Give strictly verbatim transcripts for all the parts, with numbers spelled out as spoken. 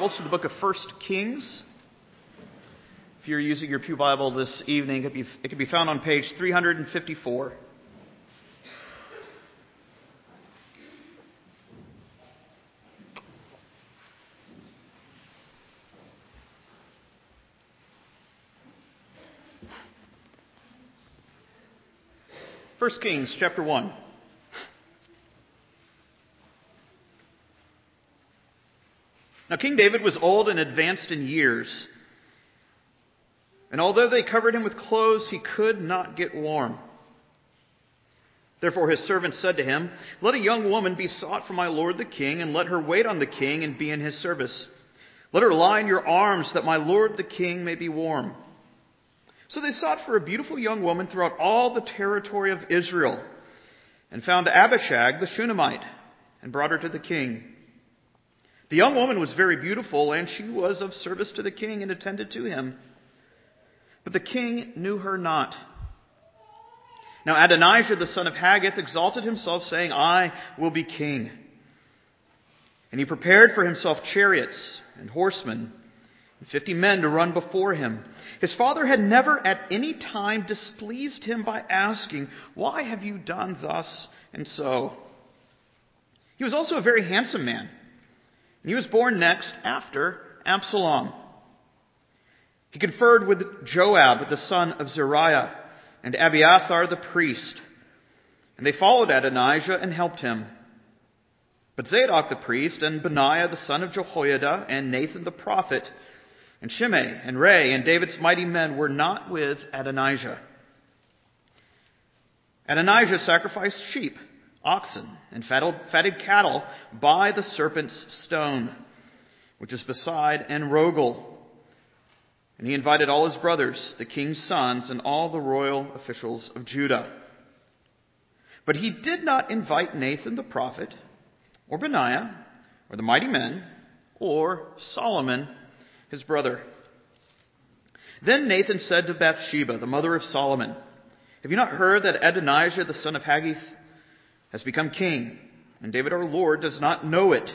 Bibles to the book of First Kings. If you're using your Pew Bible this evening, it can be, it can be found on page three fifty-four. First Kings chapter one. Now King David was old and advanced in years, and although they covered him with clothes, he could not get warm. Therefore his servants said to him, "Let a young woman be sought for my lord the king, and let her wait on the king and be in his service. Let her lie in your arms, that my lord the king may be warm." So they sought for a beautiful young woman throughout all the territory of Israel, and found Abishag the Shunammite, and brought her to the king. The young woman was very beautiful, and she was of service to the king and attended to him. But the king knew her not. Now Adonijah the son of Haggith exalted himself, saying, "I will be king." And he prepared for himself chariots and horsemen, and fifty men to run before him. His father had never at any time displeased him by asking, "Why have you done thus and so?" He was also a very handsome man. And he was born next after Absalom. He conferred with Joab, the son of Zeruiah, and Abiathar the priest. And they followed Adonijah and helped him. But Zadok the priest, and Benaiah the son of Jehoiada, and Nathan the prophet, and Shimei, and Rei, and David's mighty men were not with Adonijah. Adonijah sacrificed sheep, oxen, and fatted cattle by the serpent's stone, which is beside En-Rogel. And he invited all his brothers, the king's sons, and all the royal officials of Judah. But he did not invite Nathan the prophet, or Benaiah, or the mighty men, or Solomon, his brother. Then Nathan said to Bathsheba, the mother of Solomon, "Have you not heard that Adonijah the son of Haggith has become king, and David our Lord does not know it?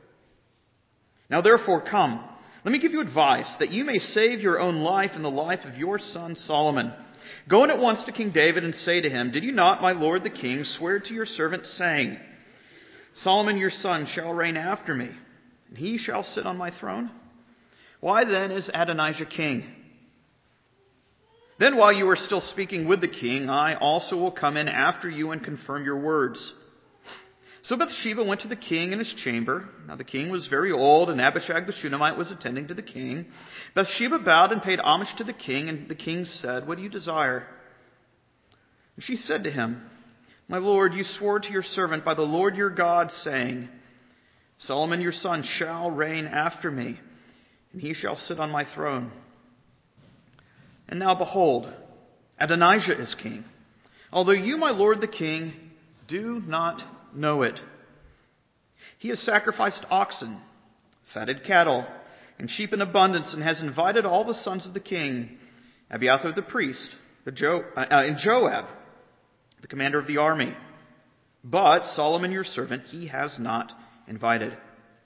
Now therefore come, let me give you advice, that you may save your own life and the life of your son Solomon. Go in at once to King David and say to him, 'Did you not, my lord the king, swear to your servant, saying, Solomon your son shall reign after me, and he shall sit on my throne? Why then is Adonijah king? Then while you are still speaking with the king, I also will come in after you and confirm your words.' So Bathsheba went to the king in his chamber. Now the king was very old, and Abishag the Shunammite was attending to the king. Bathsheba bowed and paid homage to the king, and the king said, 'What do you desire?' And she said to him, 'My lord, you swore to your servant by the Lord your God, saying, Solomon your son shall reign after me, and he shall sit on my throne. And now behold, Adonijah is king, although you, my lord the king, do not know it. He has sacrificed oxen, fatted cattle, and sheep in abundance, and has invited all the sons of the king, Abiathar the priest, the jo- uh, and Joab, the commander of the army. But Solomon your servant he has not invited.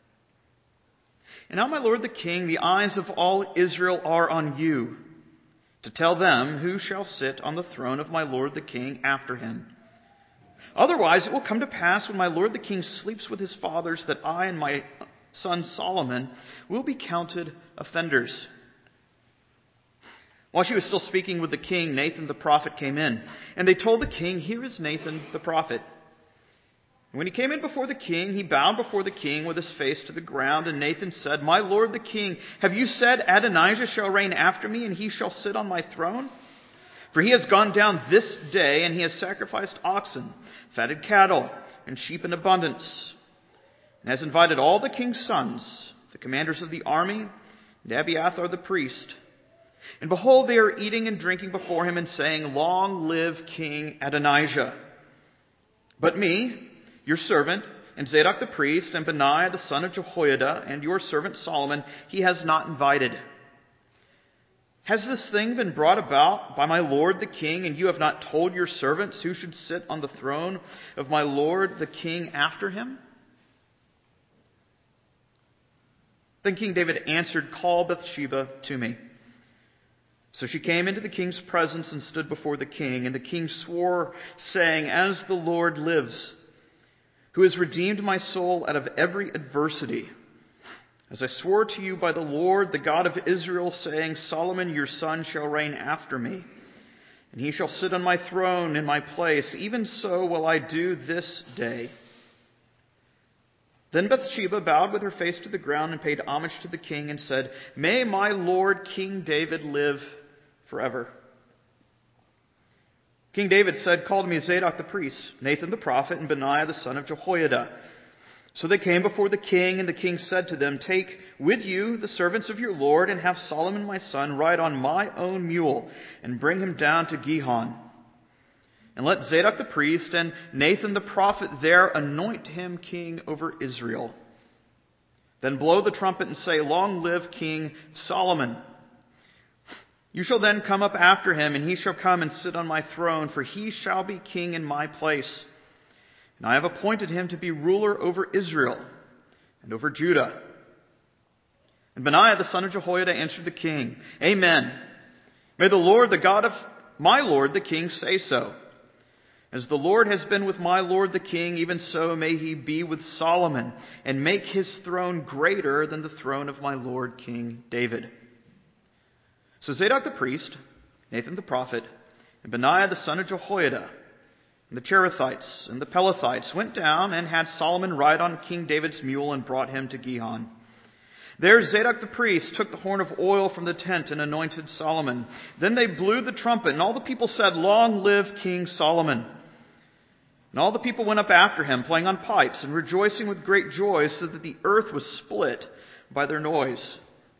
And now, my lord the king, the eyes of all Israel are on you, to tell them who shall sit on the throne of my lord the king after him. Otherwise it will come to pass when my lord the king sleeps with his fathers, that I and my son Solomon will be counted offenders." While she was still speaking with the king, Nathan the prophet came in, and they told the king, "Here is Nathan the prophet." And when he came in before the king, he bowed before the king with his face to the ground, and Nathan said, "My lord the king, have you said, Adonijah shall reign after me, and he shall sit on my throne? For he has gone down this day, and he has sacrificed oxen, fatted cattle, and sheep in abundance, and has invited all the king's sons, the commanders of the army, and Abiathar the priest. And behold, they are eating and drinking before him, and saying, Long live King Adonijah. But me, your servant, and Zadok the priest, and Benaiah the son of Jehoiada, and your servant Solomon, he has not invited. Has this thing been brought about by my lord the king, and you have not told your servants who should sit on the throne of my lord the king after him?" Then King David answered, "Call Bathsheba to me." So she came into the king's presence and stood before the king. And the king swore, saying, "As the Lord lives, who has redeemed my soul out of every adversity, as I swore to you by the Lord, the God of Israel, saying, Solomon your son shall reign after me, and he shall sit on my throne in my place, even so will I do this day." Then Bathsheba bowed with her face to the ground and paid homage to the king and said, "May my lord King David live forever." King David said, "Call to me Zadok the priest, Nathan the prophet, and Benaiah the son of Jehoiada." So they came before the king, and the king said to them, "Take with you the servants of your lord, and have Solomon my son ride on my own mule, and bring him down to Gihon. And let Zadok the priest and Nathan the prophet there anoint him king over Israel. Then blow the trumpet and say, 'Long live King Solomon.' You shall then come up after him, and he shall come and sit on my throne, for he shall be king in my place. And I have appointed him to be ruler over Israel and over Judah." And Benaiah the son of Jehoiada answered the king, "Amen. May the Lord, the God of my lord the king, say so. As the Lord has been with my lord the king, even so may he be with Solomon, and make his throne greater than the throne of my lord King David." So Zadok the priest, Nathan the prophet, and Benaiah the son of Jehoiada, and the Cherethites and the Pelethites went down and had Solomon ride on King David's mule and brought him to Gihon. There Zadok the priest took the horn of oil from the tent and anointed Solomon. Then they blew the trumpet, and all the people said, "Long live King Solomon." And all the people went up after him, playing on pipes and rejoicing with great joy, so that the earth was split by their noise.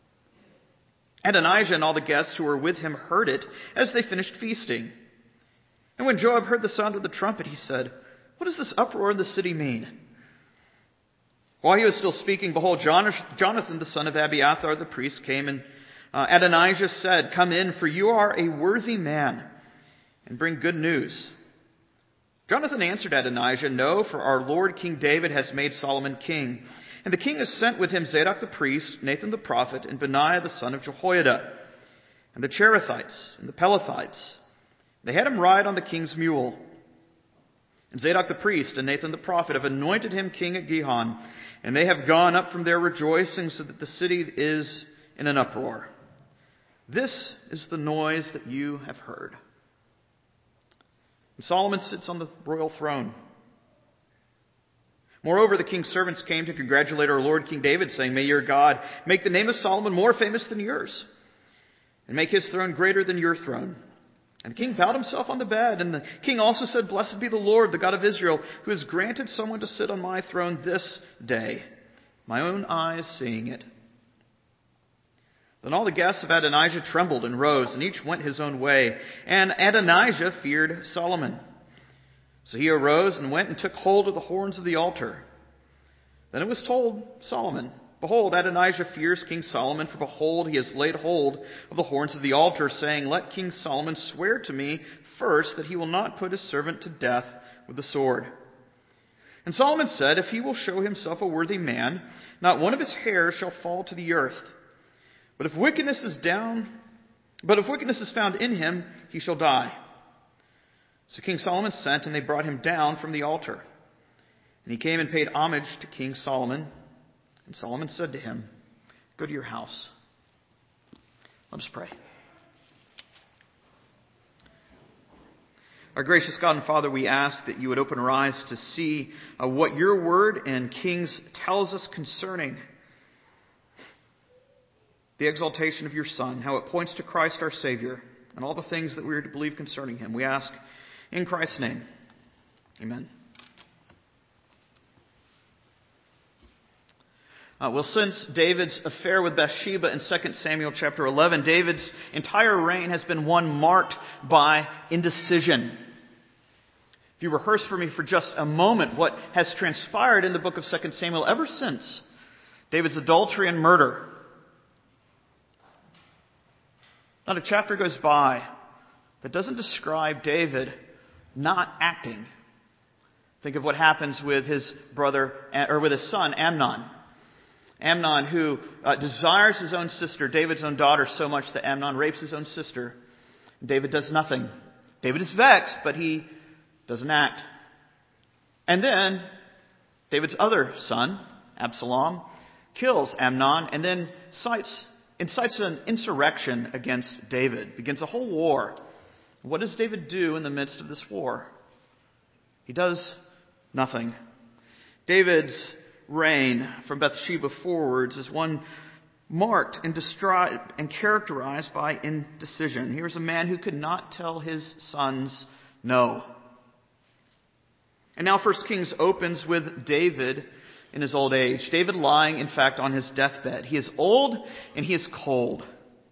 Adonijah and all the guests who were with him heard it as they finished feasting. And when Joab heard the sound of the trumpet, he said, "What does this uproar in the city mean?" While he was still speaking, behold, Jonathan the son of Abiathar the priest came, and uh, Adonijah said, "Come in, for you are a worthy man, and bring good news." Jonathan answered Adonijah, "No, for our lord King David has made Solomon king. And the king has sent with him Zadok the priest, Nathan the prophet, and Benaiah the son of Jehoiada, and the Cherethites and the Pelethites. They had him ride on the king's mule. And Zadok the priest and Nathan the prophet have anointed him king at Gihon, and they have gone up from there rejoicing, so that the city is in an uproar. This is the noise that you have heard." And Solomon sits on the royal throne. Moreover, the king's servants came to congratulate our Lord King David, saying, "May your God make the name of Solomon more famous than yours, and make his throne greater than your throne." And the king bowed himself on the bed, and the king also said, "Blessed be the Lord, the God of Israel, who has granted someone to sit on my throne this day, my own eyes seeing it." Then all the guests of Adonijah trembled and rose, and each went his own way. And Adonijah feared Solomon. So he arose and went and took hold of the horns of the altar. Then it was told Solomon, "Behold, Adonijah fears King Solomon, for behold, he has laid hold of the horns of the altar, saying, 'Let King Solomon swear to me first that he will not put his servant to death with the sword.' And Solomon said, 'If he will show himself a worthy man, not one of his hairs shall fall to the earth. But if wickedness is down, but if wickedness is found in him, he shall die.' So King Solomon sent, and they brought him down from the altar. And he came and paid homage to King Solomon. And Solomon said to him, 'Go to your house.'" Let us pray. Our gracious God and Father, we ask that you would open our eyes to see uh, what your word in Kings tells us concerning the exaltation of your Son, how it points to Christ our Savior, and all the things that we are to believe concerning him. We ask in Christ's name. Amen. Uh, well, since David's affair with Bathsheba in Second Samuel chapter eleven, David's entire reign has been one marked by indecision. If you rehearse for me for just a moment what has transpired in the book of Second Samuel ever since David's adultery and murder, not a chapter goes by that doesn't describe David not acting. Think of what happens with his brother, or with his son Amnon. Amnon, who uh, desires his own sister, David's own daughter, so much that Amnon rapes his own sister. David does nothing. David is vexed, but he doesn't act. And then David's other son, Absalom, kills Amnon and then cites, incites an insurrection against David, begins a whole war. What does David do in the midst of this war? He does nothing. David's reign from Bathsheba forwards is one marked and, distra- and characterized by indecision. Here's a man who could not tell his sons no. And now First Kings opens with David in his old age. David lying, in fact, on his deathbed. He is old and he is cold.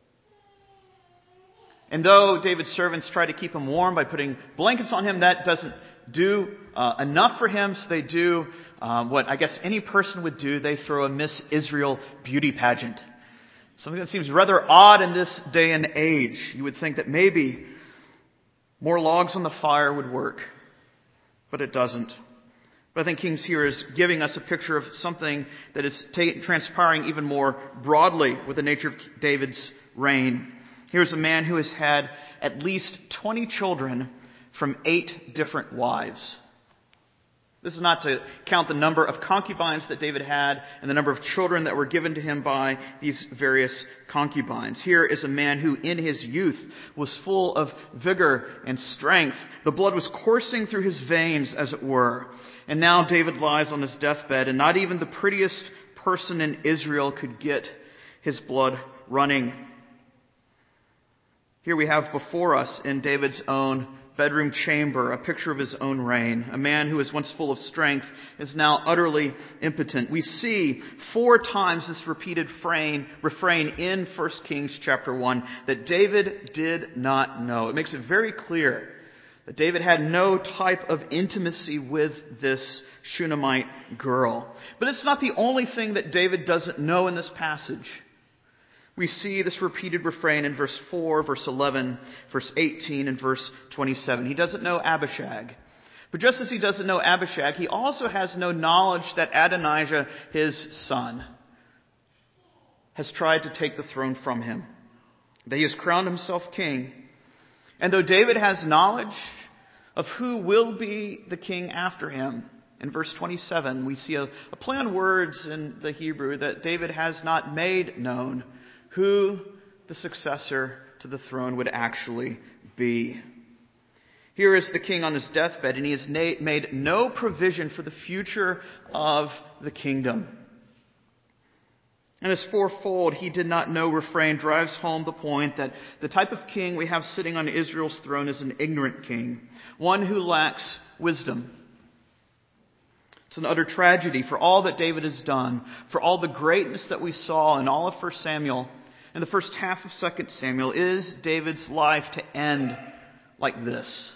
And though David's servants try to keep him warm by putting blankets on him, that doesn't do uh, enough for him. So they do um, what I guess any person would do. They throw a Miss Israel beauty pageant. Something that seems rather odd in this day and age. You would think that maybe more logs on the fire would work. But it doesn't. But I think Kings here is giving us a picture of something that is ta- transpiring even more broadly with the nature of David's reign. Here's a man who has had at least twenty children from eight different wives. This is not to count the number of concubines that David had and the number of children that were given to him by these various concubines. Here is a man who in his youth was full of vigor and strength. The blood was coursing through his veins, as it were. And now David lies on his deathbed, and not even the prettiest person in Israel could get his blood running. Here we have before us in David's own bedroom chamber a picture of his own reign. A man who was once full of strength is now utterly impotent. We see four times this repeated frame, refrain in First Kings chapter one that David did not know. It makes it very clear that David had no type of intimacy with this Shunammite girl. But it's not the only thing that David doesn't know in this passage. We see this repeated refrain in verse four, verse eleven, verse eighteen, and verse twenty-seven. He doesn't know Abishag. But just as he doesn't know Abishag, he also has no knowledge that Adonijah, his son, has tried to take the throne from him. That he has crowned himself king. And though David has knowledge of who will be the king after him, in verse twenty-seven, we see a, a play on words in the Hebrew that David has not made known who the successor to the throne would actually be. Here is the king on his deathbed, and he has na- made no provision for the future of the kingdom. And this fourfold, he did not know refrain drives home the point that the type of king we have sitting on Israel's throne is an ignorant king, one who lacks wisdom. It's an utter tragedy for all that David has done, for all the greatness that we saw in all of First Samuel and the first half of Second Samuel. Is David's life to end like this?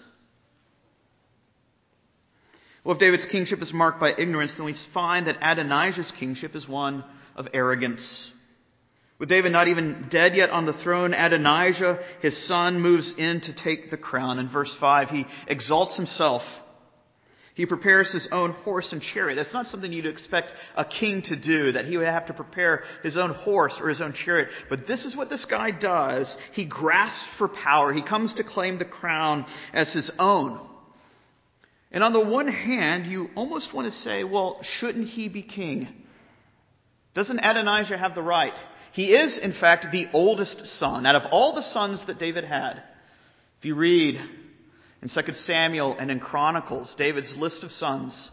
Well, if David's kingship is marked by ignorance, then we find that Adonijah's kingship is one of arrogance. With David not even dead yet on the throne, Adonijah, his son, moves in to take the crown. In verse five, he exalts himself. He prepares his own horse and chariot. That's not something you'd expect a king to do, that he would have to prepare his own horse or his own chariot. But this is what this guy does. He grasps for power. He comes to claim the crown as his own. And on the one hand, you almost want to say, well, shouldn't he be king? Doesn't Adonijah have the right? He is, in fact, the oldest son. Out of all the sons that David had, if you read in Second Samuel and in Chronicles, David's list of sons,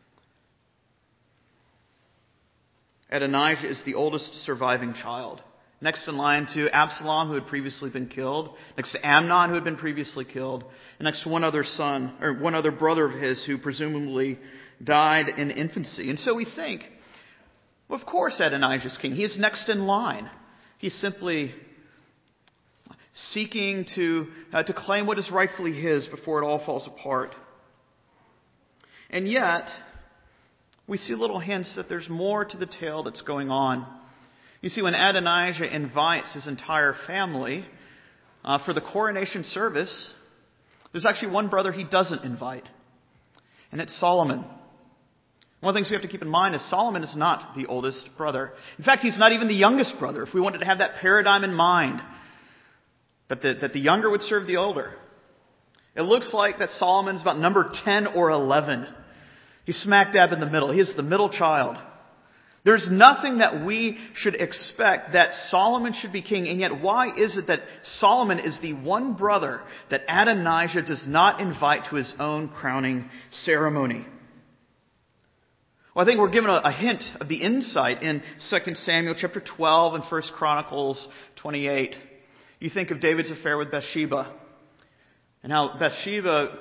Adonijah is the oldest surviving child. Next in line to Absalom, who had previously been killed. Next to Amnon, who had been previously killed. And next to one other son, or one other brother of his, who presumably died in infancy. And so we think, well, of course Adonijah's king. He is next in line. He's simply seeking to, uh, to claim what is rightfully his before it all falls apart. And yet, we see little hints that there's more to the tale that's going on. You see, when Adonijah invites his entire family uh, for the coronation service, there's actually one brother he doesn't invite. And it's Solomon. One of the things we have to keep in mind is Solomon is not the oldest brother. In fact, he's not even the youngest brother, if we wanted to have that paradigm in mind, that the, that the younger would serve the older. It looks like that Solomon's about number ten or eleven. He's smack dab in the middle. He is the middle child. There's nothing that we should expect that Solomon should be king. And yet, why is it that Solomon is the one brother that Adonijah does not invite to his own crowning ceremony? Well, I think we're given a, a hint of the insight in Second Samuel chapter twelve and First Chronicles twenty-eight. You think of David's affair with Bathsheba and how Bathsheba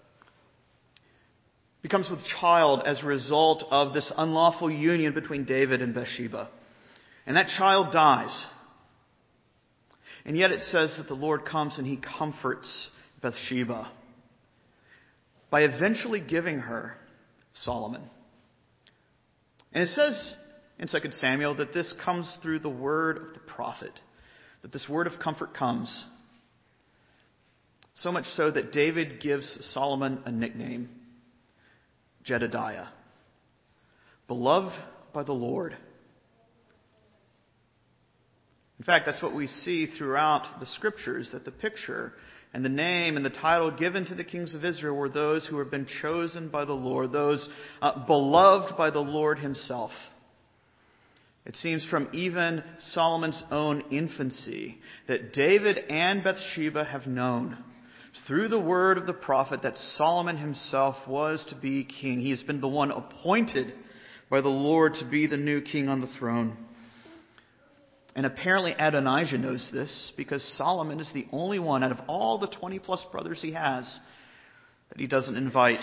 becomes with child as a result of this unlawful union between David and Bathsheba. And that child dies. And yet it says that the Lord comes and he comforts Bathsheba by eventually giving her Solomon. And it says in Second Samuel that this comes through the word of the prophet, that this word of comfort comes. So much so that David gives Solomon a nickname, Jedediah, beloved by the Lord. In fact, that's what we see throughout the scriptures, that the picture and the name and the title given to the kings of Israel were those who have been chosen by the Lord, those uh, beloved by the Lord himself. It seems from even Solomon's own infancy that David and Bathsheba have known through the word of the prophet that Solomon himself was to be king. He has been the one appointed by the Lord to be the new king on the throne. And apparently Adonijah knows this because Solomon is the only one out of all the twenty plus brothers he has that he doesn't invite.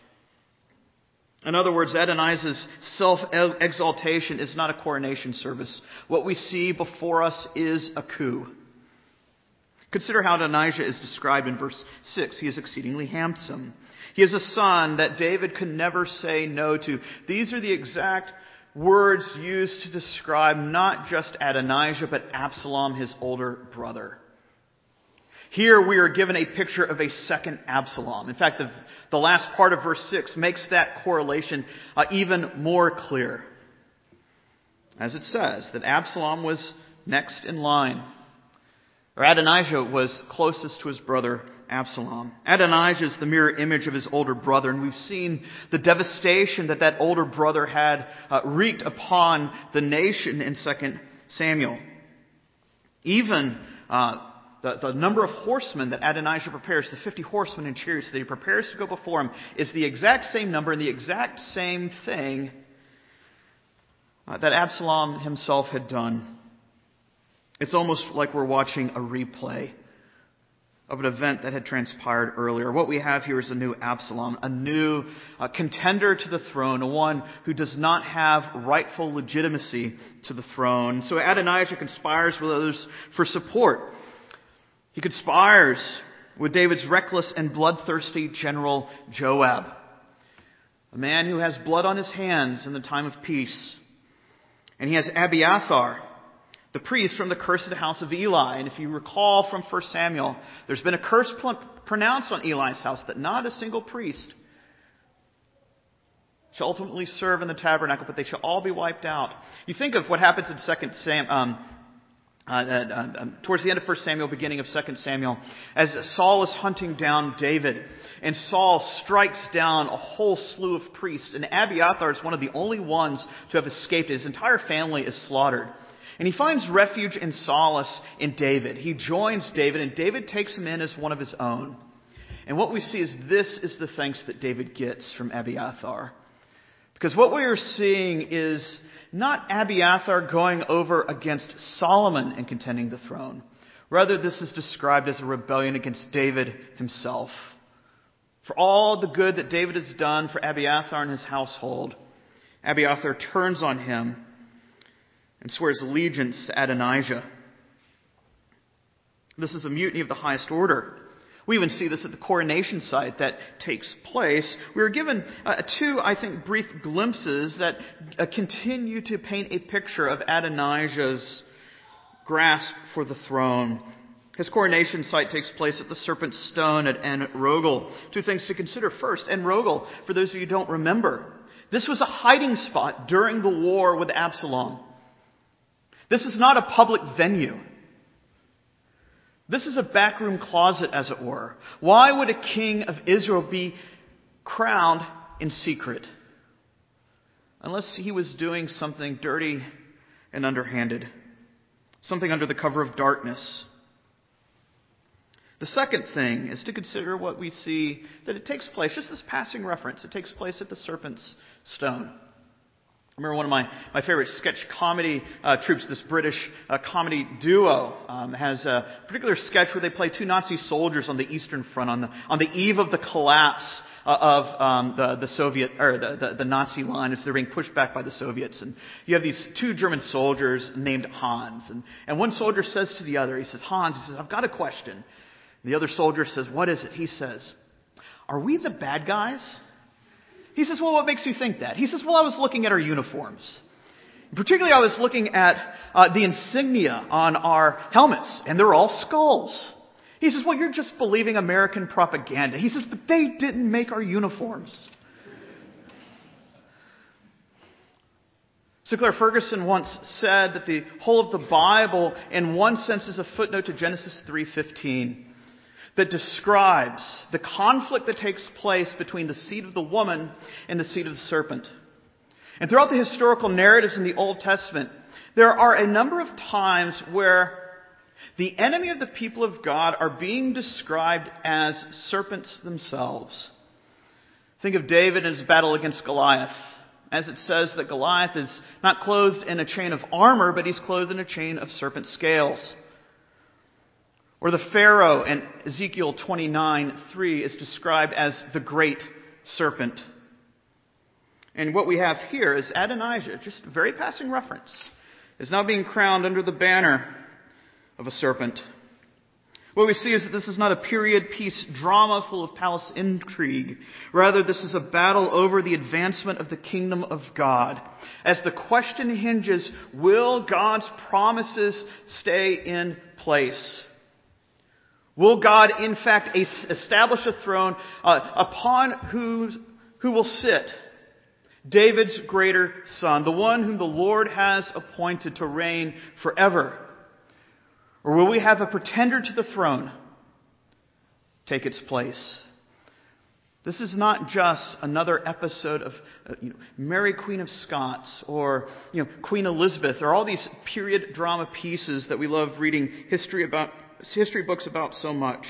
In other words, Adonijah's self-exaltation is not a coronation service. What we see before us is a coup. Consider how Adonijah is described in verse six. He is exceedingly handsome. He is a son that David could never say no to. These are the exact words used to describe not just Adonijah, but Absalom, his older brother. Here we are given a picture of a second Absalom. In fact, the, the last part of verse six makes that correlation uh, even more clear. As it says, that Absalom was next in line. Or Adonijah was closest to his brother Absalom. Adonijah is the mirror image of his older brother, and we've seen the devastation that that older brother had uh, wreaked upon the nation in Second Samuel. Even uh, the, the number of horsemen that Adonijah prepares, the fifty horsemen and chariots that he prepares to go before him, is the exact same number and the exact same thing uh, that Absalom himself had done. It's almost like we're watching a replay of an event that had transpired earlier. What we have here is a new Absalom, a new uh, contender to the throne, one who does not have rightful legitimacy to the throne. So Adonijah conspires with others for support. He conspires with David's reckless and bloodthirsty general Joab, a man who has blood on his hands in the time of peace. And he has Abiathar, the priest from the cursed house of Eli. And if you recall from First Samuel, there's been a curse pronounced on Eli's house that not a single priest shall ultimately serve in the tabernacle, but they shall all be wiped out. You think of what happens in Second Sam, um, uh, uh, uh, towards the end of First Samuel, beginning of Second Samuel, as Saul is hunting down David, and Saul strikes down a whole slew of priests, and Abiathar is one of the only ones to have escaped. His entire family is slaughtered. And he finds refuge and solace in David. He joins David, and David takes him in as one of his own. And what we see is this is the thanks that David gets from Abiathar. Because what we are seeing is not Abiathar going over against Solomon and contending the throne. Rather, this is described as a rebellion against David himself. For all the good that David has done for Abiathar and his household, Abiathar turns on him and swears allegiance to Adonijah. This is a mutiny of the highest order. We even see this at the coronation site that takes place. We are given uh, two, I think, brief glimpses that uh, continue to paint a picture of Adonijah's grasp for the throne. His coronation site takes place at the Serpent's Stone at En Rogel. Two things to consider. First, En Rogel, for those of you who don't remember, This was a hiding spot during the war with Absalom. This is not a public venue. This is a backroom closet, as it were. Why would a king of Israel be crowned in secret? Unless he was doing something dirty and underhanded. Something under the cover of darkness. The second thing is to consider what we see, that it takes place, just this passing reference, it takes place at the Serpent's Stone. I remember one of my, my favorite sketch comedy uh, troupes, this British uh, comedy duo, um, has a particular sketch where they play two Nazi soldiers on the Eastern Front on the, on the eve of the collapse uh, of um, the, the Soviet, or the, the, the Nazi line as they're being pushed back by the Soviets. And you have these two German soldiers named Hans. And, and one soldier says to the other, he says, Hans, he says, I've got a question. The other soldier says, what is it? He says, are we the bad guys? He says, well, what makes you think that? He says, well, I was looking at our uniforms. Particularly, I was looking at uh, the insignia on our helmets, and they're all skulls. He says, well, you're just believing American propaganda. He says, but they didn't make our uniforms. Sinclair Ferguson once said that the whole of the Bible, in one sense, is a footnote to Genesis three fifteen. That describes the conflict that takes place between the seed of the woman and the seed of the serpent. And throughout the historical narratives in the Old Testament, there are a number of times where the enemy of the people of God are being described as serpents themselves. Think of David and his battle against Goliath. As it says that Goliath is not clothed in a chain of armor, but he's clothed in a chain of serpent scales. Or the Pharaoh in Ezekiel twenty-nine three is described as the great serpent. And what we have here is Adonijah, just a very passing reference, is now being crowned under the banner of a serpent. What we see is that this is not a period piece drama full of palace intrigue. Rather, this is a battle over the advancement of the kingdom of God. As the question hinges, will God's promises stay in place? Will God, in fact, establish a throne uh, upon who, who will sit? David's greater son, the one whom the Lord has appointed to reign forever. Or will we have a pretender to the throne take its place? This is not just another episode of uh, you know, Mary Queen of Scots or you know, Queen Elizabeth or all these period drama pieces that we love reading history about. History books about so much.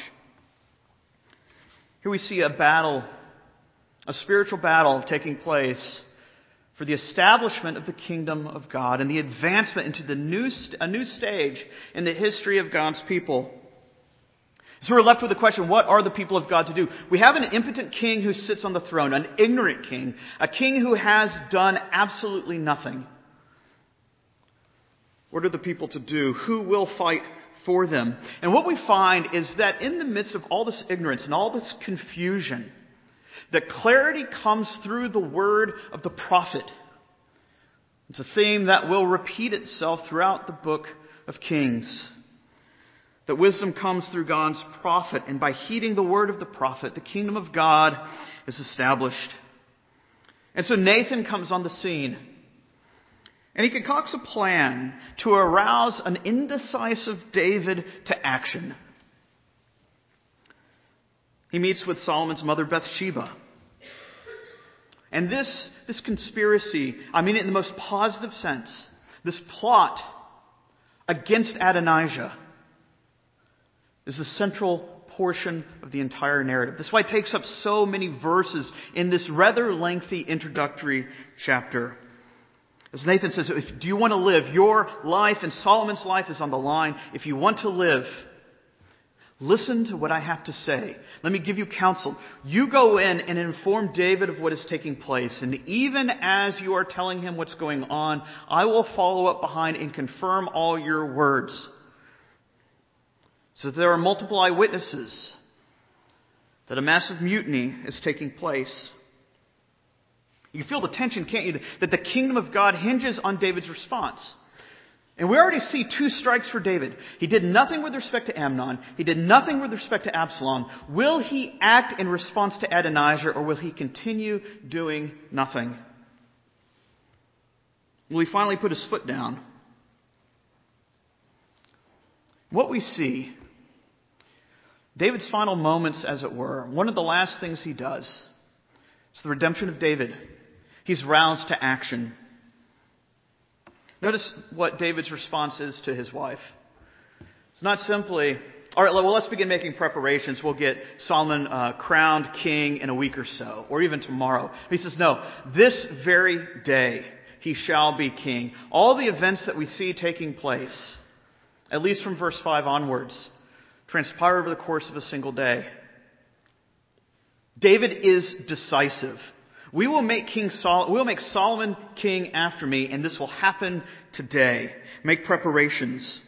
Here we see a battle, a spiritual battle taking place for the establishment of the kingdom of God and the advancement into the new st- a new stage in the history of God's people. So we're left with the question, what are the people of God to do? We have an impotent king who sits on the throne, an ignorant king, a king who has done absolutely nothing. What are the people to do? Who will fight for them? And what we find is that in the midst of all this ignorance and all this confusion, that clarity comes through the word of the prophet. It's a theme that will repeat itself throughout the book of Kings. That wisdom comes through God's prophet, and by heeding the word of the prophet, the kingdom of God is established. And so Nathan comes on the scene. And he concocts a plan to arouse an indecisive David to action. He meets with Solomon's mother Bathsheba. And this, this conspiracy, I mean it in the most positive sense, this plot against Adonijah is the central portion of the entire narrative. That's why it takes up so many verses in this rather lengthy introductory chapter. As Nathan says, if, do you want to live? Your life and Solomon's life is on the line. If you want to live, listen to what I have to say. Let me give you counsel. You go in and inform David of what is taking place. And even as you are telling him what's going on, I will follow up behind and confirm all your words. So that there are multiple eyewitnesses that a massive mutiny is taking place. You feel the tension, can't you? That the kingdom of God hinges on David's response. And we already see two strikes for David. He did nothing with respect to Amnon. He did nothing with respect to Absalom. Will he act in response to Adonijah, or will he continue doing nothing? will he finally put his foot down? What we see, David's final moments, as it were, one of the last things he does is the redemption of David. He's roused to action. Notice what David's response is to his wife. It's not simply, all right, well, let's begin making preparations. We'll get Solomon uh, crowned king in a week or so, or even tomorrow. He says, no, this very day he shall be king. All the events that we see taking place, at least from verse five onwards, transpire over the course of a single day. David is decisive. We will make King Sol- we will make Solomon king after me, and this will happen today. Make preparations.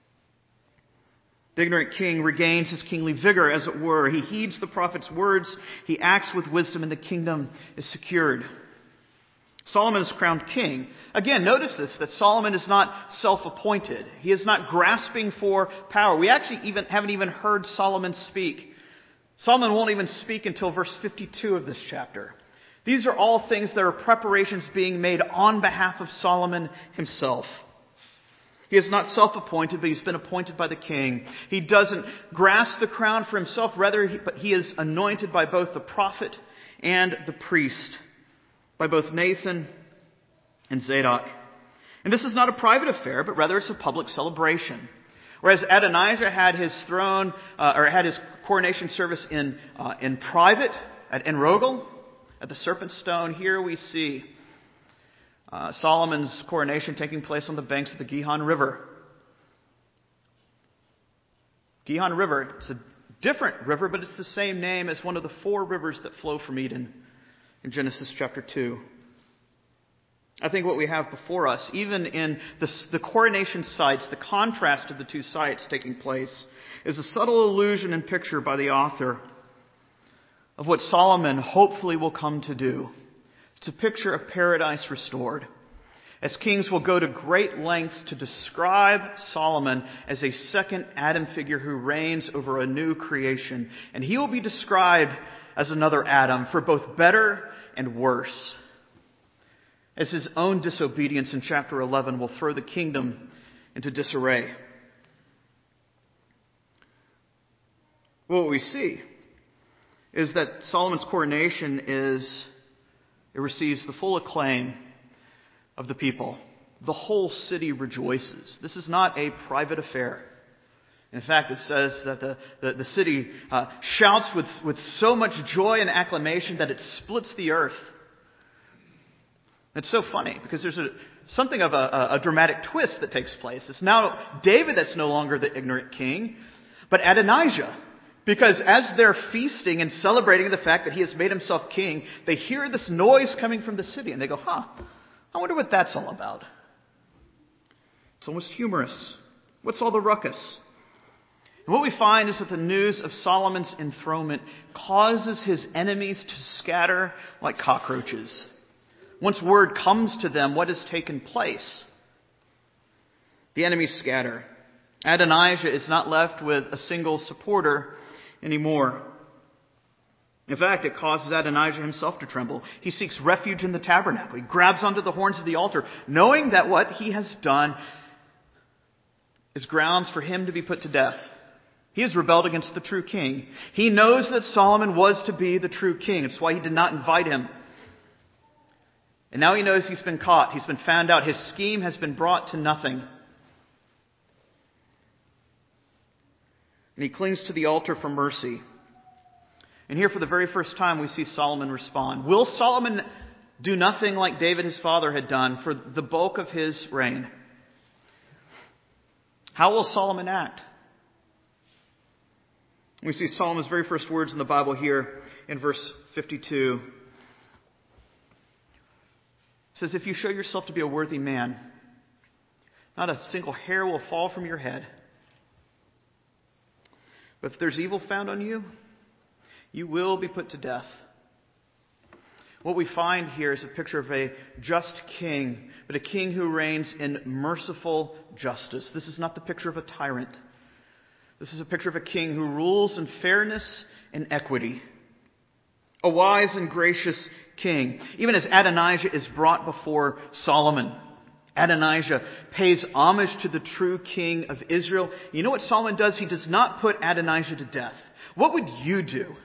The ignorant king regains his kingly vigor, as it were. He heeds the prophet's words. He acts with wisdom, and the kingdom is secured. Solomon is crowned king. Again, notice this, that Solomon is not self-appointed. He is not grasping for power. We actually even haven't even heard Solomon speak. Solomon won't even speak until verse fifty-two of this chapter. These are all things that are preparations being made on behalf of Solomon himself. He is not self-appointed, but he's been appointed by the king. He doesn't grasp the crown for himself, rather, he, but he is anointed by both the prophet and the priest, by both Nathan and Zadok. And this is not a private affair, but rather it's a public celebration. Whereas Adonijah had his throne, uh, or had his coronation service in uh, in private at En Rogel, at the Serpent Stone, here we see uh, Solomon's coronation taking place on the banks of the Gihon River. Gihon River, it's a different river, but it's the same name as one of the four rivers that flow from Eden in Genesis chapter two. I think what we have before us, even in the, the coronation sites, the contrast of the two sites taking place, is a subtle allusion and picture by the author of what Solomon hopefully will come to do. It's a picture of paradise restored, as kings will go to great lengths to describe Solomon as a second Adam figure who reigns over a new creation. And he will be described as another Adam, for both better and worse, as his own disobedience in chapter eleven will throw the kingdom into disarray. What we see is that Solomon's coronation is, it receives the full acclaim of the people. The whole city rejoices. This is not a private affair. In fact, it says that the, the, the city uh, shouts with, with so much joy and acclamation that it splits the earth. It's so funny because there's a, something of a, a dramatic twist that takes place. It's now David that's no longer the ignorant king, but Adonijah. Because as they're feasting and celebrating the fact that he has made himself king, they hear this noise coming from the city and they go, huh, I wonder what that's all about. It's almost humorous. What's all the ruckus? And what we find is that the news of Solomon's enthronement causes his enemies to scatter like cockroaches. Once word comes to them what has taken place, the enemies scatter. Adonijah is not left with a single supporter anymore. In fact, it causes Adonijah himself to tremble. He seeks refuge in the tabernacle. He grabs onto the horns of the altar, knowing that what he has done is grounds for him to be put to death. He has rebelled against the true king. He knows that Solomon was to be the true king. It's why he did not invite him. And now he knows he's been caught. He's been found out. His scheme has been brought to nothing. And he clings to the altar for mercy. And here for the very first time we see Solomon respond. Will Solomon do nothing like David his father had done for the bulk of his reign? How will Solomon act? We see Solomon's very first words in the Bible here in verse fifty-two. It says, if you show yourself to be a worthy man, not a single hair will fall from your head. But if there's evil found on you, you will be put to death. What we find here is a picture of a just king, but a king who reigns in merciful justice. This is not the picture of a tyrant. This is a picture of a king who rules in fairness and equity. A wise and gracious king. Even as Adonijah is brought before Solomon, Adonijah pays homage to the true king of Israel. You know what Solomon does? He does not put Adonijah to death. What would you do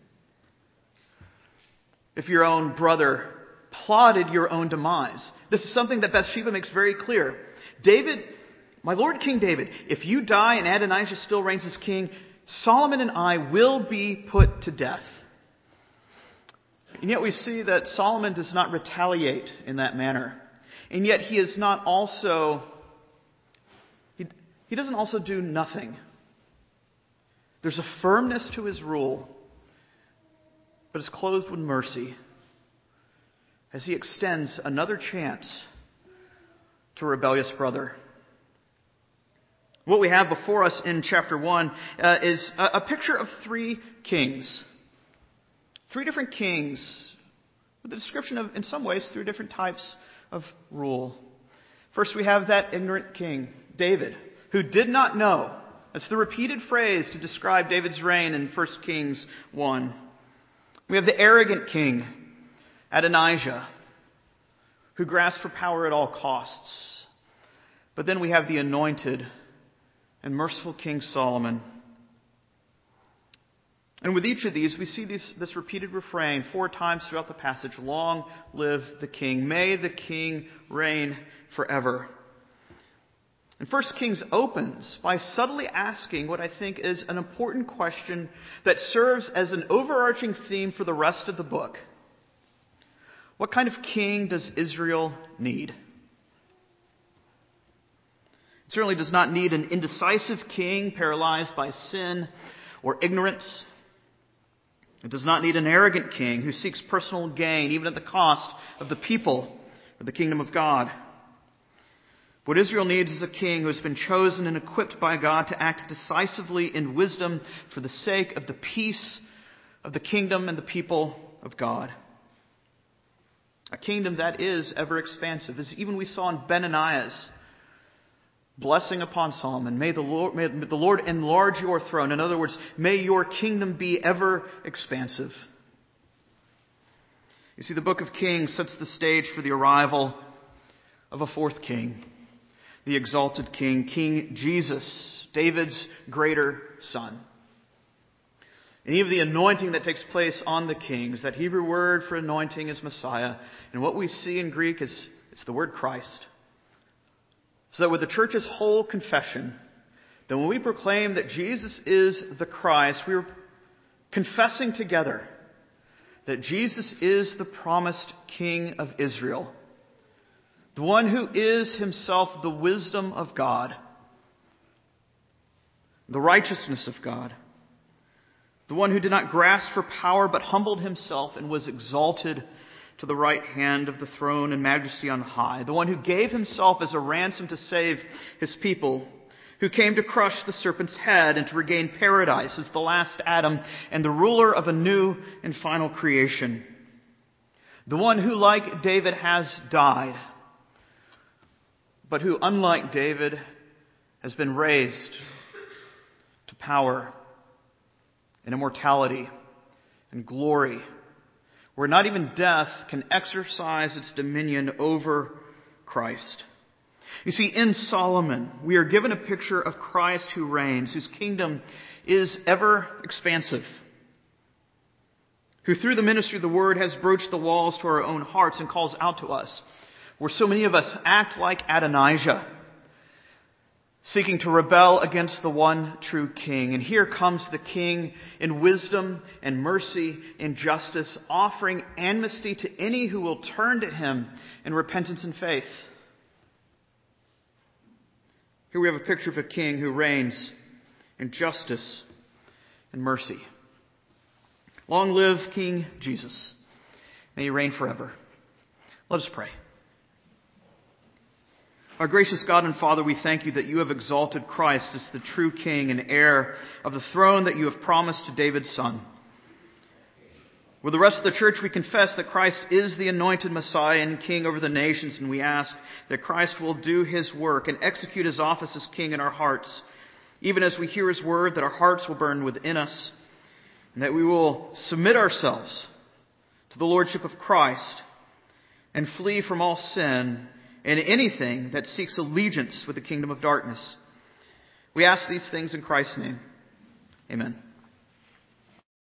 if your own brother plotted your own demise? This is something that Bathsheba makes very clear. David, my Lord King David, if you die and Adonijah still reigns as king, Solomon and I will be put to death. And yet we see that Solomon does not retaliate in that manner. And yet he is not also, he, he doesn't also do nothing. There's a firmness to his rule, but it's clothed with mercy as he extends another chance to a rebellious brother. What we have before us in chapter one uh, is a, a picture of three kings. Three different kings with a description of, in some ways, three different types of rule. First, we have that ignorant king, David, who did not know. That's the repeated phrase to describe David's reign in First Kings one. We have the arrogant king, Adonijah, who grasped for power at all costs. But then we have the anointed and merciful King Solomon. And with each of these, we see these, this repeated refrain four times throughout the passage. Long live the king. May the king reign forever. And First Kings opens by subtly asking what I think is an important question that serves as an overarching theme for the rest of the book. What kind of king does Israel need? It certainly does not need an indecisive king paralyzed by sin or ignorance. It does not need an arrogant king who seeks personal gain, even at the cost of the people or the kingdom of God. What Israel needs is a king who has been chosen and equipped by God to act decisively in wisdom for the sake of the peace of the kingdom and the people of God. A kingdom that is ever expansive, as even we saw in Benaniah's blessing upon Solomon. May the Lord, may the Lord enlarge your throne. In other words, may your kingdom be ever expansive. You see, the book of Kings sets the stage for the arrival of a fourth king, the exalted king, King Jesus, David's greater son. Any of the anointing that takes place on the kings, that Hebrew word for anointing is Messiah. And what we see in Greek is it's the word Christ. So that with the church's whole confession, that when we proclaim that Jesus is the Christ, we are confessing together that Jesus is the promised King of Israel, the one who is himself the wisdom of God, the righteousness of God, the one who did not grasp for power but humbled himself and was exalted to the right hand of the throne and majesty on high, the one who gave himself as a ransom to save his people, who came to crush the serpent's head and to regain paradise as the last Adam and the ruler of a new and final creation. The one who, like David, has died, but who, unlike David, has been raised to power and immortality and glory, where not even death can exercise its dominion over Christ. You see, in Solomon, we are given a picture of Christ who reigns, whose kingdom is ever expansive, who through the ministry of the word has broached the walls to our own hearts and calls out to us, where so many of us act like Adonijah, seeking to rebel against the one true king. And here comes the king in wisdom and mercy and justice, offering amnesty to any who will turn to him in repentance and faith. Here we have a picture of a king who reigns in justice and mercy. Long live King Jesus. May he reign forever. Let us pray. Our gracious God and Father, we thank you that you have exalted Christ as the true King and heir of the throne that you have promised to David's son. With the rest of the church, we confess that Christ is the anointed Messiah and King over the nations, and we ask that Christ will do his work and execute his office as King in our hearts, even as we hear his word, that our hearts will burn within us, and that we will submit ourselves to the lordship of Christ and flee from all sin and anything that seeks allegiance with the kingdom of darkness. We ask these things in Christ's name. Amen.